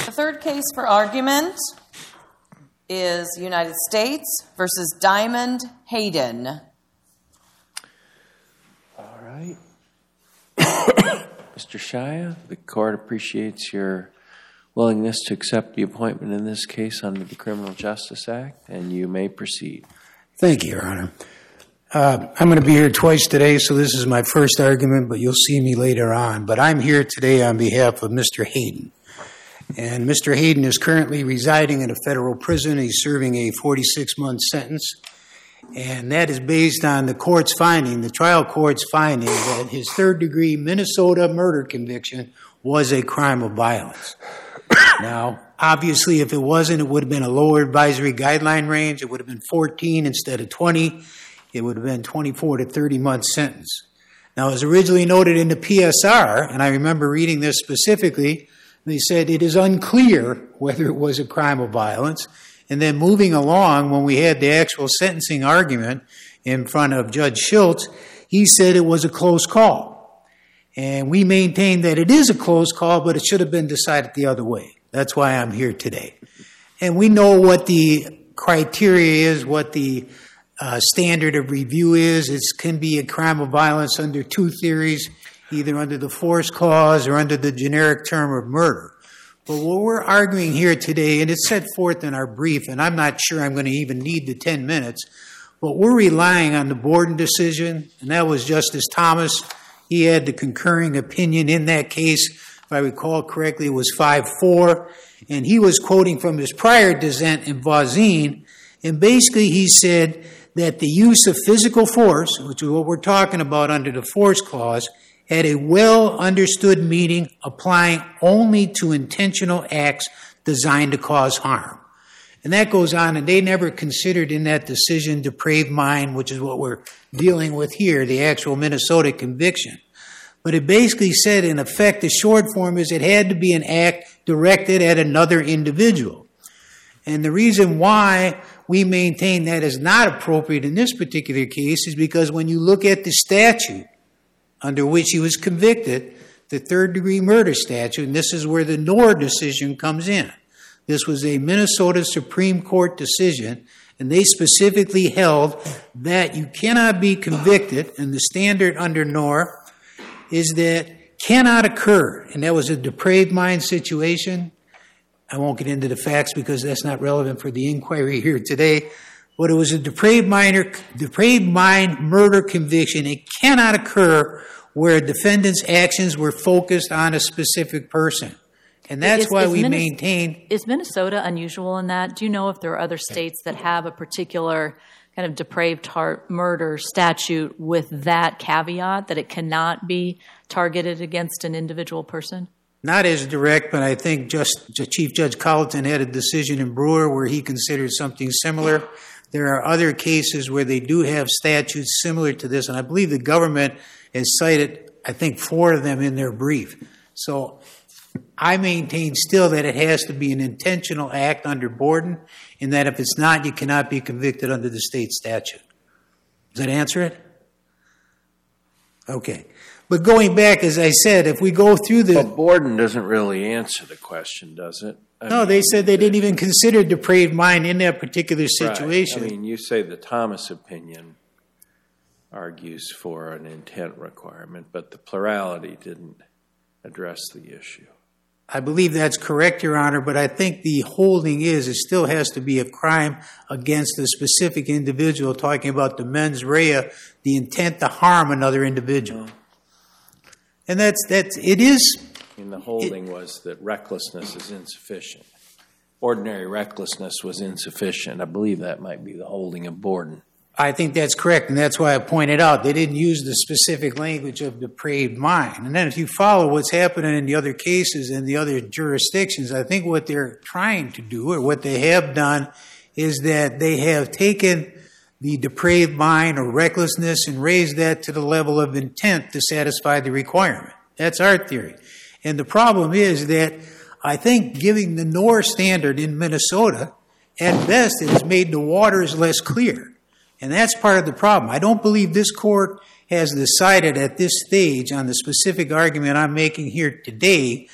The third case for argument is United States versus Diamond Hayden. All right. Mr. Shia, the court appreciates your willingness to accept the appointment in this case under the Criminal Justice Act, and you may proceed. Thank you, Your Honor. I'm going to be here twice today, so this is my first argument, but you'll see me later on. But I'm here today on behalf of Mr. Hayden. And Mr. Hayden is currently residing in a federal prison. He's serving a 46-month sentence. And that is based on the trial court's finding that his third-degree Minnesota murder conviction was a crime of violence. Now, obviously, if it wasn't, it would have been a lower advisory guideline range. It would have been 14 instead of 20. It would have been 24 to 30-month sentence. Now, as originally noted in the PSR, and I remember reading this specifically, they said it is unclear whether it was a crime of violence. And then moving along, when we had the actual sentencing argument in front of Judge Schultz, he said it was a close call. And we maintain that it is a close call, but it should have been decided the other way. That's why I'm here today. And we know what the criteria is, what the standard of review is. It can be a crime of violence under two theories, either under the force clause or under the generic term of murder. But what we're arguing here today, and it's set forth in our brief, and I'm not sure I'm going to even need the 10 minutes, but we're relying on the Borden decision, and that was Justice Thomas. He had the concurring opinion in that case. If I recall correctly, it was 5-4, and he was quoting from his prior dissent in Voisin, and basically he said that the use of physical force, which is what we're talking about under the force clause, had a well-understood meaning applying only to intentional acts designed to cause harm. And that goes on, and they never considered in that decision depraved mind, which is what we're dealing with here, the actual Minnesota conviction. But it basically said, in effect, the short form is it had to be an act directed at another individual. And the reason why we maintain that is not appropriate in this particular case is because when you look at the statute under which he was convicted, the third-degree murder statute, and this is where the Knorr decision comes in. This was a Minnesota Supreme Court decision, and they specifically held that you cannot be convicted, and the standard under Knorr is that cannot occur, and that was a depraved mind situation. I won't get into the facts because that's not relevant for the inquiry here today, but it was a depraved mind murder conviction. It cannot occur where defendant's actions were focused on a specific person. And that's why we maintain... Is Minnesota unusual in that? Do you know if there are other states that have a particular kind of depraved murder statute with that caveat, that it cannot be targeted against an individual person? Not as direct, but I think Chief Judge Colleton had a decision in Brewer where he considered something similar. There are other cases where they do have statutes similar to this, and I believe the government has cited, I think, 4 of them in their brief. So I maintain still that it has to be an intentional act under Borden, and that if it's not, you cannot be convicted under the state statute. Does that answer it? Okay. But going back, as I said, if we go through the... But Borden doesn't really answer the question, does it? No, they said they didn't even consider depraved mind in that particular situation. Right. I mean, you say the Thomas opinion argues for an intent requirement, but the plurality didn't address the issue. I believe that's correct, Your Honor, but I think the holding is it still has to be a crime against a specific individual, talking about the mens rea, the intent to harm another individual. And it is... And the holding was that recklessness is insufficient. Ordinary recklessness was insufficient. I believe that might be the holding of Borden. I think that's correct, and that's why I pointed out they didn't use the specific language of depraved mind. And then if you follow what's happening in the other cases and the other jurisdictions, I think what they're trying to do, or what they have done, is that they have taken the depraved mind or recklessness and raised that to the level of intent to satisfy the requirement. That's our theory. And the problem is that I think giving the Knorr standard in Minnesota, at best, it has made the waters less clear. And that's part of the problem. I don't believe this court has decided at this stage on the specific argument I'm making here today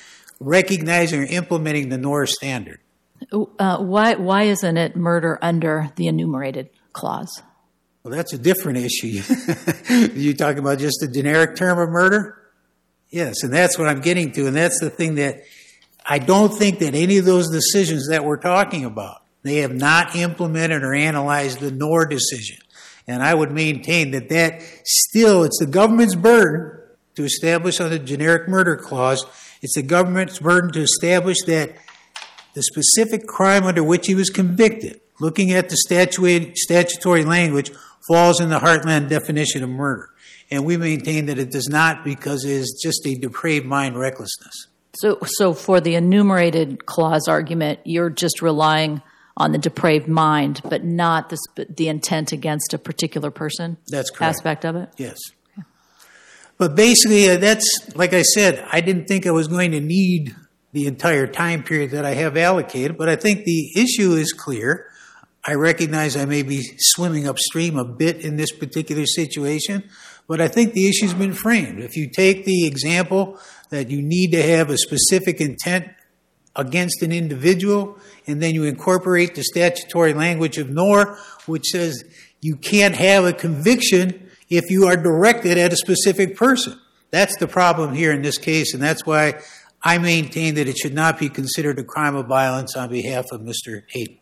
recognizing or implementing the NOR standard. Why isn't it murder under the enumerated clause? Well, that's a different issue. You talking about just a generic term of murder? Yes, and that's what I'm getting to, and that's the thing that I don't think that any of those decisions that we're talking about, they have not implemented or analyzed the NOR decision. And I would maintain that still, it's the government's burden to establish on the generic murder clause, it's the government's burden to establish that the specific crime under which he was convicted, looking at the statutory language, falls in the heartland definition of murder. And we maintain that it does not because it is just a depraved mind recklessness. So for the enumerated clause argument, you're just relying on the depraved mind, but not the intent against a particular person? That's correct. Aspect of it? Yes. Okay. But basically, that's, like I said, I didn't think I was going to need the entire time period that I have allocated, but I think the issue is clear. I recognize I may be swimming upstream a bit in this particular situation, but I think the issue's been framed. If you take the example that you need to have a specific intent against an individual, and then you incorporate the statutory language of NOR, which says you can't have a conviction if you are directed at a specific person. That's the problem here in this case, and that's why I maintain that it should not be considered a crime of violence on behalf of Mr. Hayden.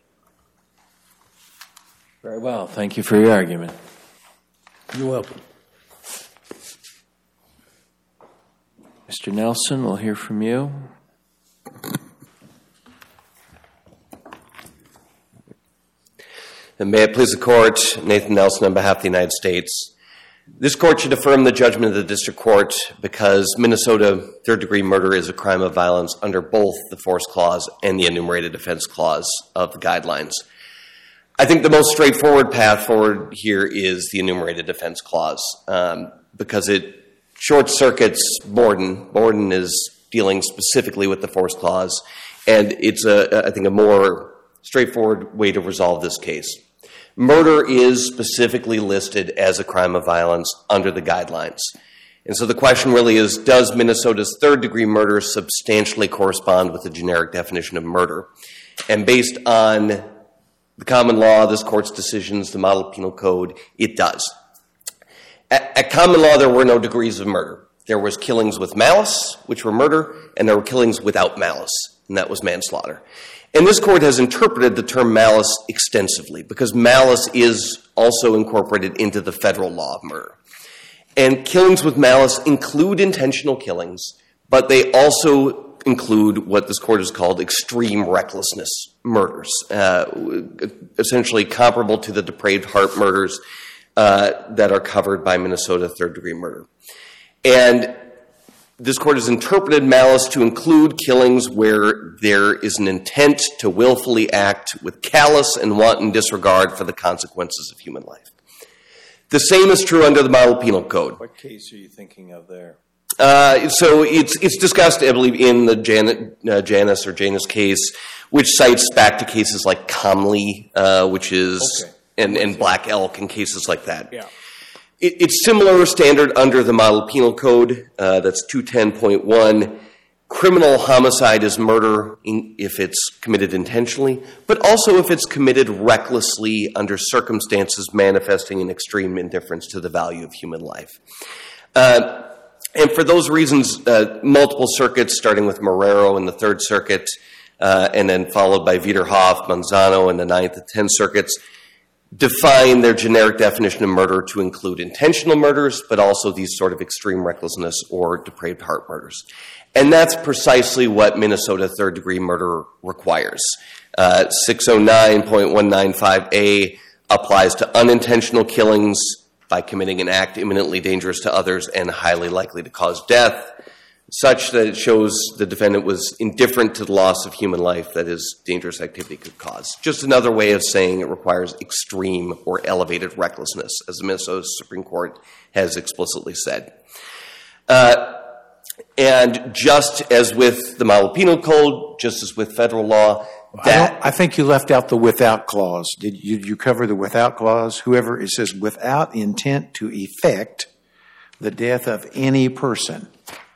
Very well. Thank you for your argument. You're welcome. Mr. Nelson, we'll hear from you. And may it please the Court, Nathan Nelson on behalf of the United States. This Court should affirm the judgment of the District Court because Minnesota third-degree murder is a crime of violence under both the Force Clause and the Enumerated Offense Clause of the Guidelines. I think the most straightforward path forward here is the Enumerated Offense Clause because it short-circuits Borden. Borden is dealing specifically with the Force Clause, and it's, I think, a more straightforward way to resolve this case. Murder is specifically listed as a crime of violence under the Guidelines. And so the question really is, does Minnesota's third-degree murder substantially correspond with the generic definition of murder? And based on the common law, this Court's decisions, the Model Penal Code, it does. At common law, there were no degrees of murder. There was killings with malice, which were murder, and there were killings without malice, and that was manslaughter. And this Court has interpreted the term malice extensively because malice is also incorporated into the federal law of murder. And killings with malice include intentional killings, but they also include what this Court has called extreme recklessness murders, essentially comparable to the depraved heart murders that are covered by Minnesota third-degree murder. And this Court has interpreted malice to include killings where there is an intent to willfully act with callous and wanton disregard for the consequences of human life. The same is true under the Model Penal Code. What case are you thinking of there? So it's discussed, I believe, in the Janus case, which cites back to cases like Comley, which is, and Black Elk and cases like that. Yeah. It's similar standard under the Model Penal Code. That's 210.1. Criminal homicide is murder if it's committed intentionally, but also if it's committed recklessly under circumstances manifesting an extreme indifference to the value of human life. And for those reasons, multiple circuits, starting with Marrero in the Third Circuit, and then followed by Viderhoff, Manzano in the Ninth and Tenth Circuits, define their generic definition of murder to include intentional murders, but also these sort of extreme recklessness or depraved heart murders. And that's precisely what Minnesota third-degree murder requires. 609.195A applies to unintentional killings by committing an act imminently dangerous to others and highly likely to cause death, such that it shows the defendant was indifferent to the loss of human life that his dangerous activity could cause. Just another way of saying it requires extreme or elevated recklessness, as the Minnesota Supreme Court has explicitly said. And just as with the Model Penal Code, just as with federal law, I think you left out the without clause. Did you cover the without clause? It says without intent to effect the death of any person.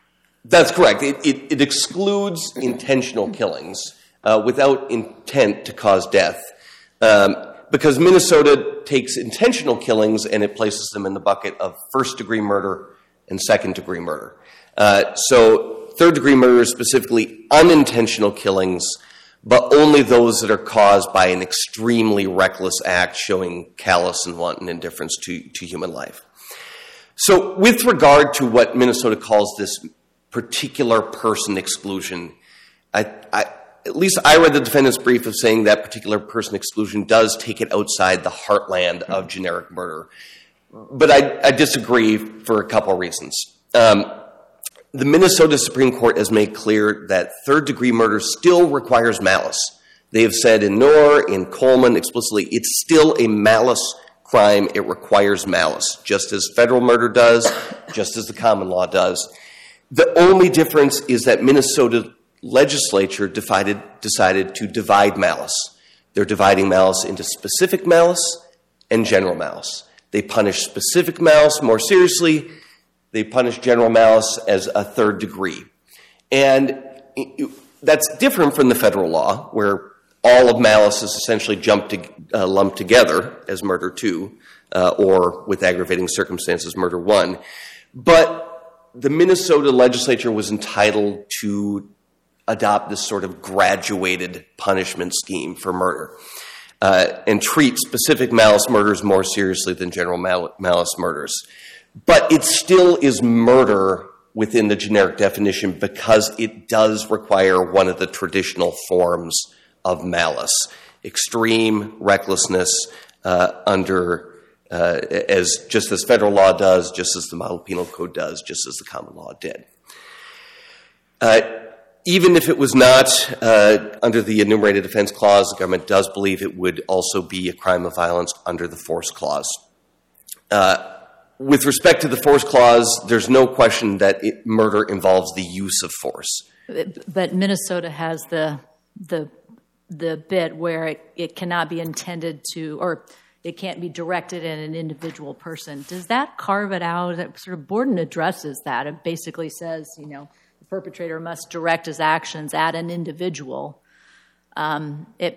That's correct. It excludes intentional killings without intent to cause death, because Minnesota takes intentional killings and it places them in the bucket of first-degree murder and second-degree murder. So third-degree murder is specifically unintentional killings, but only those that are caused by an extremely reckless act showing callous and wanton indifference to human life. So with regard to what Minnesota calls this particular person exclusion, at least I read the defendant's brief of saying that particular person exclusion does take it outside the heartland of generic murder. But I disagree for a couple of reasons. The Minnesota Supreme Court has made clear that third-degree murder still requires malice. They have said in Knorr, in Coleman explicitly, it's still a malice crime. It requires malice, just as federal murder does, just as the common law does. The only difference is that Minnesota legislature decided to divide malice. They're dividing malice into specific malice and general malice. They punish specific malice more seriously. They punish general malice as a third degree. And that's different from the federal law, where all of malice is essentially lumped together as murder 2, or with aggravating circumstances, murder 1. But the Minnesota legislature was entitled to adopt this sort of graduated punishment scheme for murder and treat specific malice murders more seriously than general malice murders. But it still is murder within the generic definition because it does require one of the traditional forms of malice, extreme recklessness just as federal law does, just as the model penal code does, just as the common law did. Even if it was not under the enumerated offense clause, the government does believe it would also be a crime of violence under the force clause. With respect to the force clause, there's no question that murder involves the use of force. But Minnesota has the bit where it cannot be intended to, or it can't be directed at an individual person. Does that carve it out? Sort of Borden addresses that. It basically says, the perpetrator must direct his actions at an individual. Does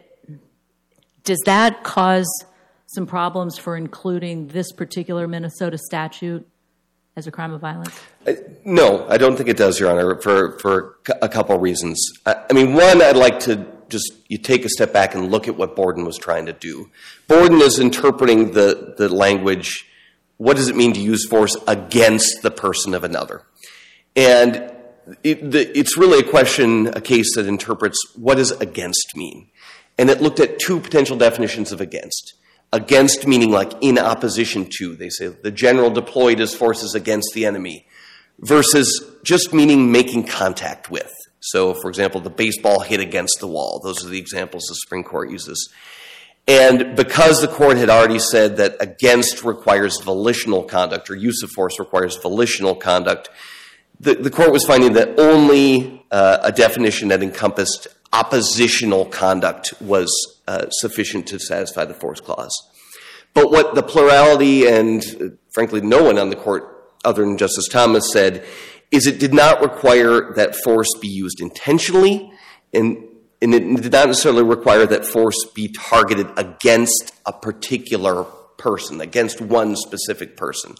that cause some problems for including this particular Minnesota statute as a crime of violence? No, I don't think it does, Your Honor, for a couple reasons. One, I'd like to you take a step back and look at what Borden was trying to do. Borden is interpreting the language, what does it mean to use force against the person of another? And it's really a case that interprets what does against mean. And it looked at two potential definitions of against. Against meaning like in opposition to. They say the general deployed his forces against the enemy. Versus just meaning making contact with. So, for example, the baseball hit against the wall. Those are the examples the Supreme Court uses. And because the court had already said that against requires volitional conduct, or use of force requires volitional conduct, the court was finding that only a definition that encompassed oppositional conduct was sufficient to satisfy the force clause. But what the plurality and, frankly, no one on the court other than Justice Thomas said is it did not require that force be used intentionally, and it did not necessarily require that force be targeted against a particular person, against one specific person.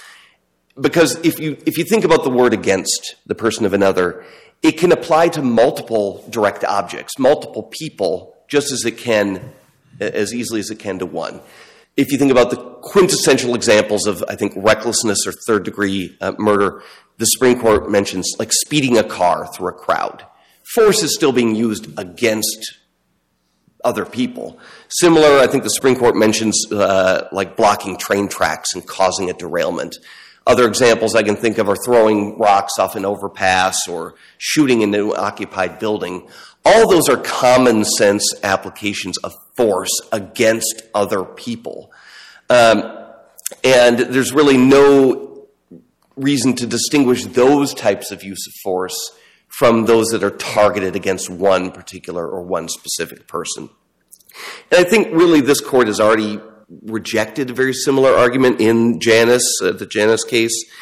Because if you think about the word against the person of another, it can apply to multiple direct objects, multiple people, just as it can, as easily as it can to one. If you think about the quintessential examples of, I think, recklessness or third-degree murder, the Supreme Court mentions like speeding a car through a crowd. Force is still being used against other people. Similar, I think the Supreme Court mentions like blocking train tracks and causing a derailment. Other examples I can think of are throwing rocks off an overpass or shooting into an occupied building. All those are common sense applications of force against other people. And there's really no reason to distinguish those types of use of force from those that are targeted against one particular or one specific person. And I think really this court has already rejected a very similar argument in Janus, the Janus case.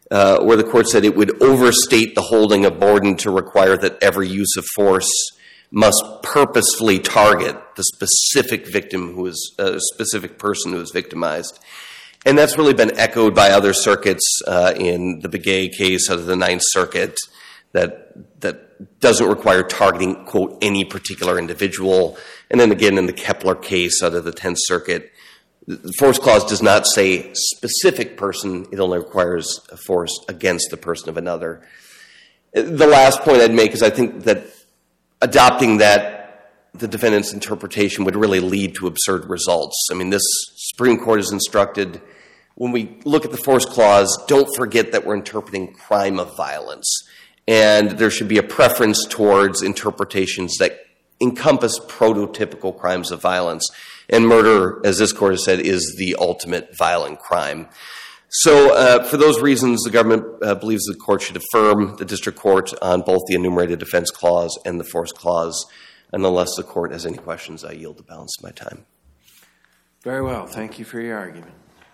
where the court said it would overstate the holding of Borden to require that every use of force must purposefully target the specific victim who is a specific person who is victimized. And that's really been echoed by other circuits in the Begay case out of the Ninth Circuit that doesn't require targeting, quote, any particular individual. And then again in the Kepler case out of the Tenth Circuit, the force clause does not say specific person. It only requires a force against the person of another. The last point I'd make is I think that adopting that, the defendant's interpretation would really lead to absurd results. I mean, this Supreme Court is instructed, when we look at the force clause, don't forget that we're interpreting crime of violence. And there should be a preference towards interpretations that encompass prototypical crimes of violence. And murder, as this court has said, is the ultimate violent crime. So for those reasons, the government believes the court should affirm the district court on both the enumerated defense clause and the force clause. And unless the court has any questions, I yield the balance of my time. Very well. Thank you for your argument.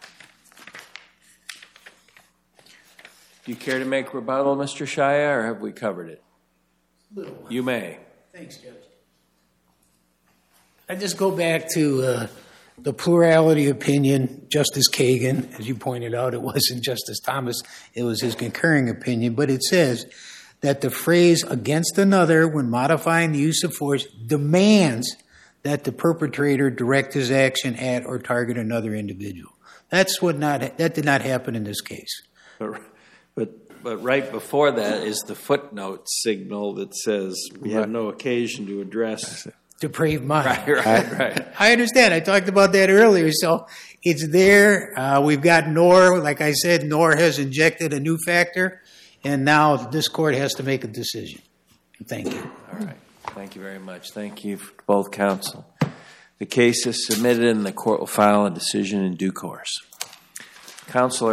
Do you care to make rebuttal, Mr. Shia, or have we covered it? You may. Thanks, Judge. I just go back to the plurality opinion, Justice Kagan. As you pointed out, it wasn't Justice Thomas. It was his concurring opinion. But it says that the phrase against another when modifying the use of force demands that the perpetrator direct his action at or target another individual. That did not happen in this case. But right before that is the footnote signal that says we have no occasion to address depraved mind. Right. I understand. I talked about that earlier. So it's there. We've got Knorr. Like I said, Knorr has injected a new factor, and now this court has to make a decision. Thank you. All right. Thank you very much. Thank you for both counsel. The case is submitted, and the court will file a decision in due course. Counselor.